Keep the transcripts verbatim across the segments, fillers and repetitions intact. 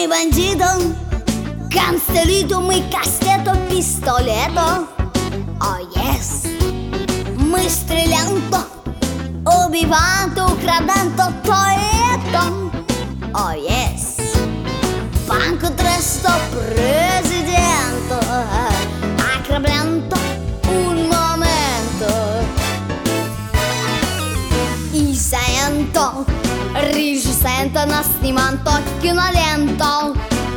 Мы бандитом, гангстеритом и кастетом, пистолетом. О, yes. Мы стрелянто, убиванто, украданто, то и это. О, yes. Банко тресто, президенто, ограбленто, un momento. И саенто, режиссенто, нас сниманто, киноленто.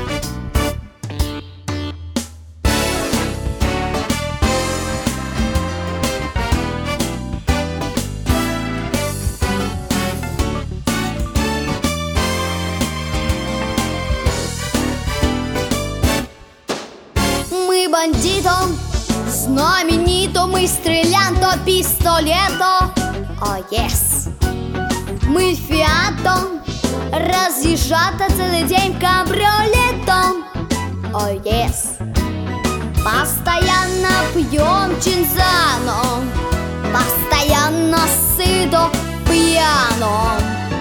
Мы бандитом, знаменито, мы стрелянто, пистолето. О, yes. Мы фиатом, разъезжато целый день кабриолетом. О, yes. Постоянно пьем чинзано, постоянно сыто пьяно.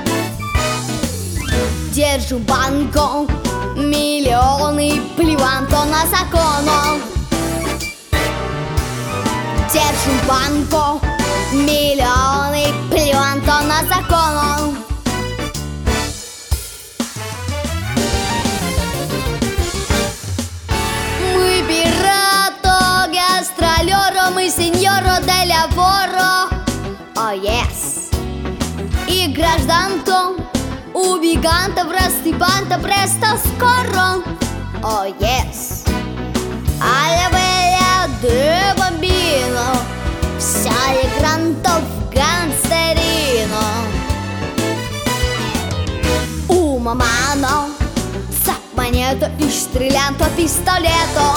Держу банку, миллионы, плеванто на закону. Держу банку, миллионы, плеванто на закону. Мы пирато, гастролеро, мы сеньоро де lavoro. О, yes. И гражданто, убеганто, простипанто, престо, скоро. О, yes. Alla bella de bambino, всякий грантов гангстерино. У мамано, сап монету и стрелянто, пистолето.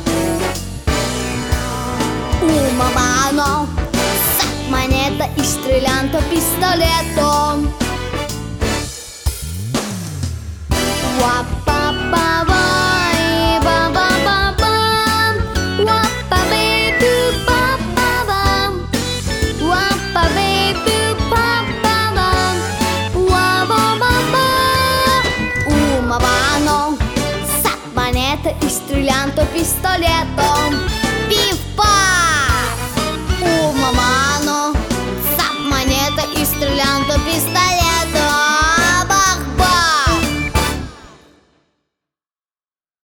У мамано, сап монета и стрелянто, пистолето. И стрелянто, пистолето. Пиф-паф! У мамано, сап монета и стрелянто, пистолето.